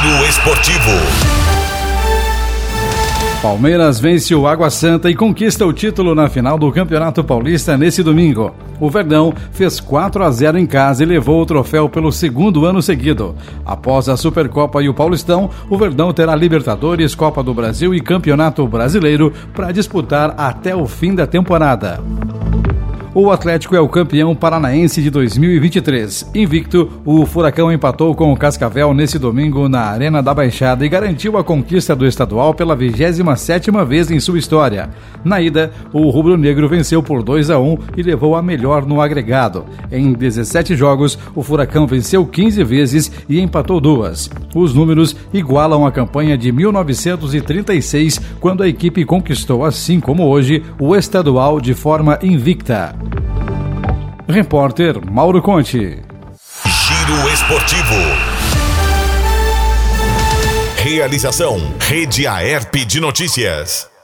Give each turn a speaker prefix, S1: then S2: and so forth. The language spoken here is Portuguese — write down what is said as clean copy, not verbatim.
S1: Giro Esportivo.
S2: Palmeiras vence o Água Santa e conquista o título na final do Campeonato Paulista nesse domingo. O Verdão fez 4-0 em casa e levou o troféu pelo segundo ano seguido. Após a Supercopa e o Paulistão, o Verdão terá Libertadores, Copa do Brasil e Campeonato Brasileiro para disputar até o fim da temporada. O Atlético é o campeão paranaense de 2023. Invicto, o Furacão empatou com o Cascavel nesse domingo na Arena da Baixada e garantiu a conquista do estadual pela 27ª vez em sua história. Na ida, o rubro-negro venceu por 2-1 e levou a melhor no agregado. Em 17 jogos, o Furacão venceu 15 vezes e empatou 2. Os números igualam a campanha de 1936, quando a equipe conquistou, assim como hoje, o estadual de forma invicta. Repórter Mauro Conte.
S1: Giro Esportivo. Realização: Rede Aerp de Notícias.